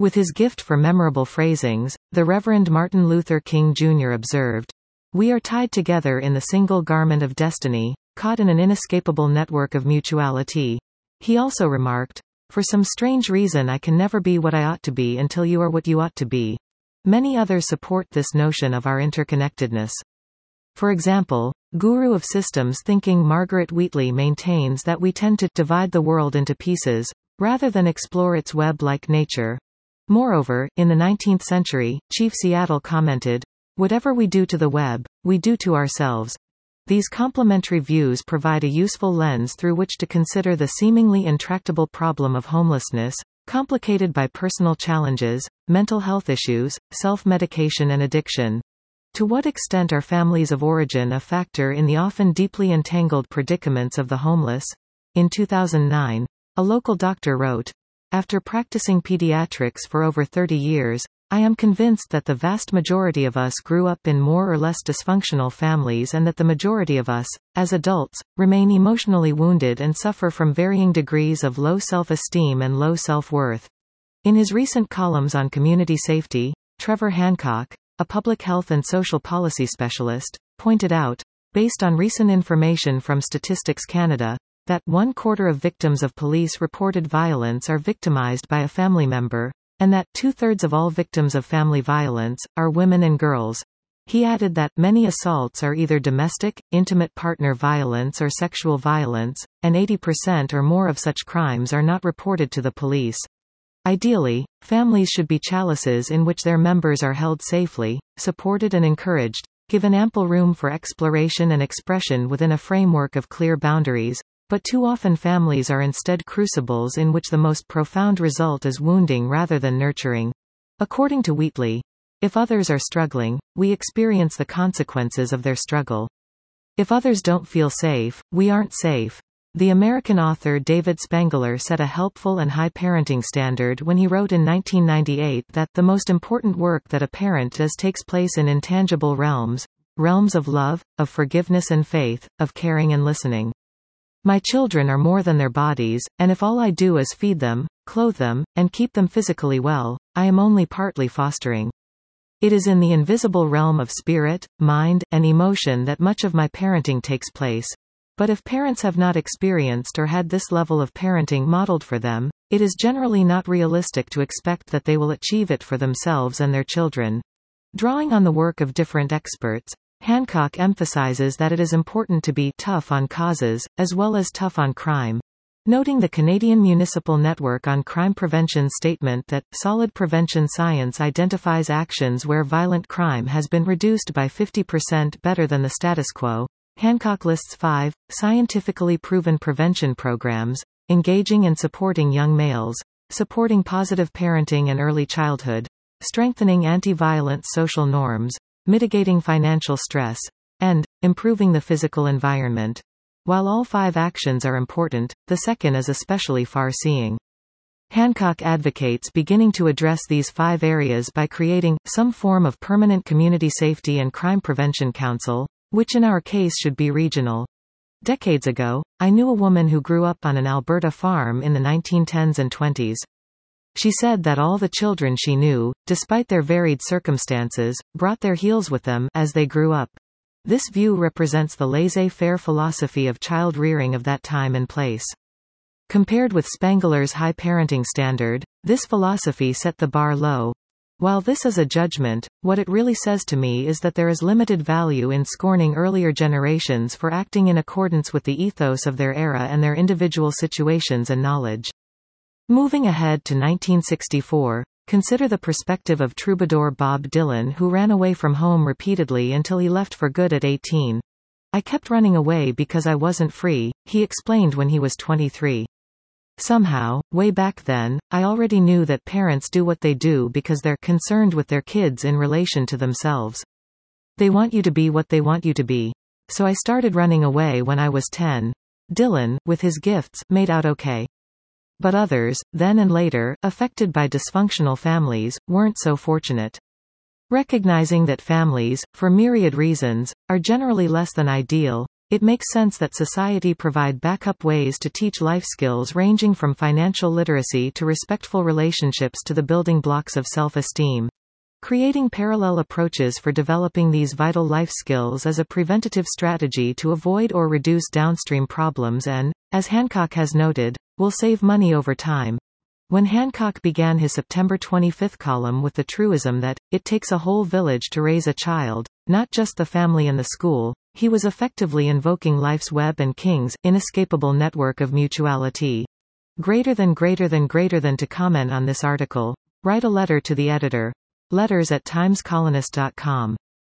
With his gift for memorable phrasings, the Reverend Martin Luther King Jr. observed, "We are tied together in the single garment of destiny, caught in an inescapable network of mutuality." He also remarked, "For some strange reason I can never be what I ought to be until you are what you ought to be." Many others support this notion of our interconnectedness. For example, guru of systems thinking Margaret Wheatley maintains that we tend to divide the world into pieces, rather than explore its web-like nature. Moreover, in the 19th century, Chief Seattle commented, "Whatever we do to the web, we do to ourselves." These complementary views provide a useful lens through which to consider the seemingly intractable problem of homelessness, complicated by personal challenges, mental health issues, self-medication and addiction. To what extent are families of origin a factor in the often deeply entangled predicaments of the homeless? In 2009, a local doctor wrote, "After practicing pediatrics for over 30 years, I am convinced that the vast majority of us grew up in more or less dysfunctional families and that the majority of us, as adults, remain emotionally wounded and suffer from varying degrees of low self-esteem and low self-worth." In his recent columns on community safety, Trevor Hancock, a public health and social policy specialist, pointed out, based on recent information from Statistics Canada, that 1/4 of victims of police-reported violence are victimized by a family member, and that 2/3 of all victims of family violence are women and girls. He added that many assaults are either domestic, intimate partner violence or sexual violence, and 80% or more of such crimes are not reported to the police. Ideally, families should be chalices in which their members are held safely, supported and encouraged, given ample room for exploration and expression within a framework of clear boundaries. But too often families are instead crucibles in which the most profound result is wounding rather than nurturing. According to Wheatley, if others are struggling, we experience the consequences of their struggle. If others don't feel safe, we aren't safe. The American author David Spangler set a helpful and high parenting standard when he wrote in 1998 that the most important work that a parent does takes place in intangible realms, realms of love, of forgiveness and faith, of caring and listening. My children are more than their bodies, and if all I do is feed them, clothe them, and keep them physically well, I am only partly fostering. It is in the invisible realm of spirit, mind, and emotion that much of my parenting takes place. But if parents have not experienced or had this level of parenting modeled for them, it is generally not realistic to expect that they will achieve it for themselves and their children. Drawing on the work of different experts, Hancock emphasizes that it is important to be tough on causes, as well as tough on crime. Noting the Canadian Municipal Network on Crime Prevention's statement that solid prevention science identifies actions where violent crime has been reduced by 50% better than the status quo, Hancock lists 5 scientifically proven prevention programs: engaging and supporting young males, supporting positive parenting and early childhood, strengthening anti-violent social norms, mitigating financial stress, and improving the physical environment. While all 5 actions are important, the second is especially far-seeing. Hancock advocates beginning to address these 5 areas by creating some form of permanent community safety and crime prevention council, which in our case should be regional. Decades ago, I knew a woman who grew up on an Alberta farm in the 1910s and 20s. She said that all the children she knew, despite their varied circumstances, brought their heels with them as they grew up. This view represents the laissez-faire philosophy of child rearing of that time and place. Compared with Spangler's high parenting standard, this philosophy set the bar low. While this is a judgment, what it really says to me is that there is limited value in scorning earlier generations for acting in accordance with the ethos of their era and their individual situations and knowledge. Moving ahead to 1964, consider the perspective of troubadour Bob Dylan, who ran away from home repeatedly until he left for good at 18. "I kept running away because I wasn't free," he explained when he was 23. Somehow, way back then, I already knew that parents do what they do because they're concerned with their kids in relation to themselves. They want you to be what they want you to be. So I started running away when I was 10. Dylan, with his gifts, made out okay. But others, then and later, affected by dysfunctional families, weren't so fortunate. Recognizing that families, for myriad reasons, are generally less than ideal, It makes sense that society provide backup ways to teach life skills ranging from financial literacy to respectful relationships to the building blocks of self-esteem. Creating parallel approaches for developing these vital life skills is a preventative strategy to avoid or reduce downstream problems and, as Hancock has noted, will save money over time. When Hancock began his September 25 column with the truism that, it takes a whole village to raise a child, not just the family and the school, he was effectively invoking life's web and King's inescapable network of mutuality. Greater than to comment on this article. Write a letter to the editor. Letters@timescolonist.com